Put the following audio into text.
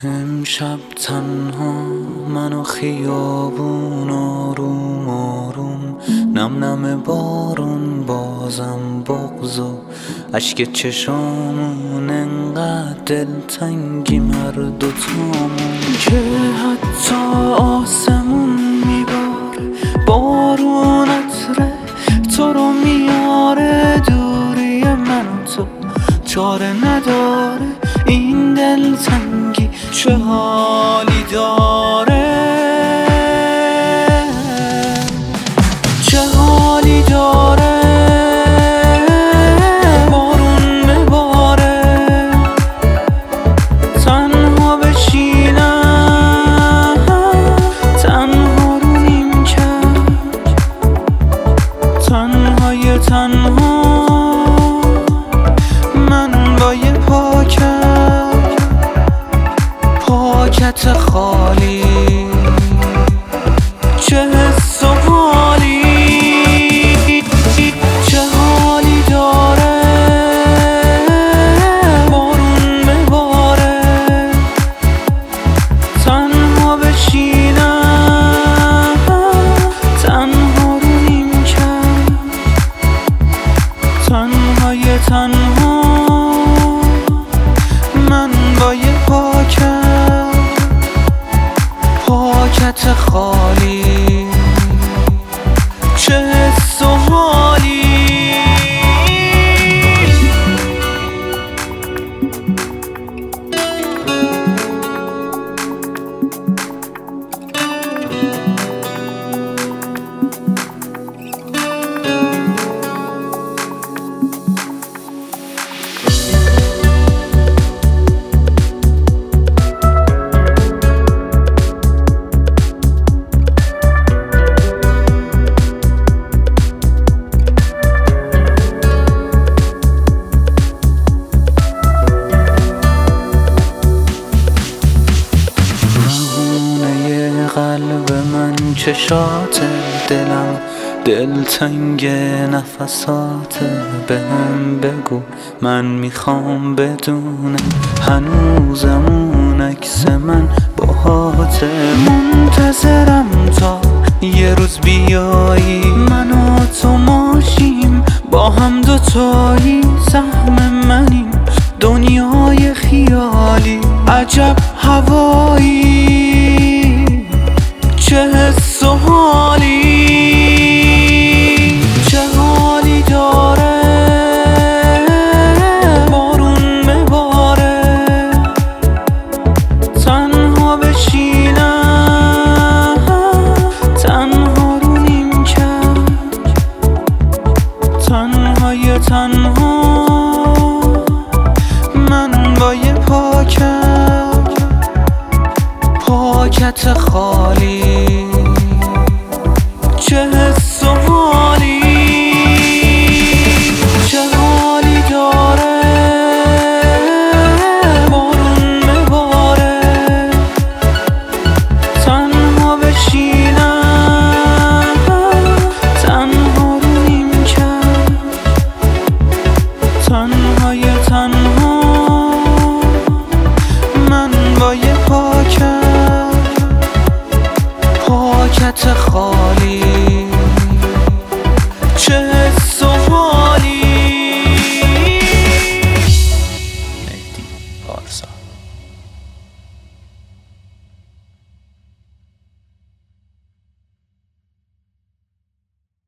امشب تنها من و خیابون آروم آروم، نم نم بارون، بازم بغض و اشک چشامون، انقدر دلتنگیم هر دوتامون که حتی آسمون میباره بارون عطره تو رو میاره. دوری من و تو چاره نداره، این دلتنگی چه حالی داره، چه حالی داره. بارون بباره تنها بشینم، تنها رو نیمکت، تنهای تنها من با یه پاکت خالی، چه حس و حالی، چه حالی داره. بارون بباره تنها بشینم، تنها رو نیمکت، تنهای تنها من با یه پاکت خالی، چه حس و حالی. قلب من چشات دلم دلتنگ نفسات، بهم بگو من میخوام بدونم هنوزم اون عکس من باهاته. منتظرم تا یه روز بیایی من و تو ماشیم با هم دوتایی، سهم منیم دنیای خیالی، عجب هوایی، چه حس و حالی، چه حالی داره. بارون بباره تنها بشینم، تنها رو نیمکت، تنهای تنها من با یه پاکت خالی، چه حس و حالی، چه حالی داره. بارون بباره تنها بشینم، تنها رو نیمکت، تنهای تنها من با یه پاکت خالی، چه حس و حالی. مهدی پارسا.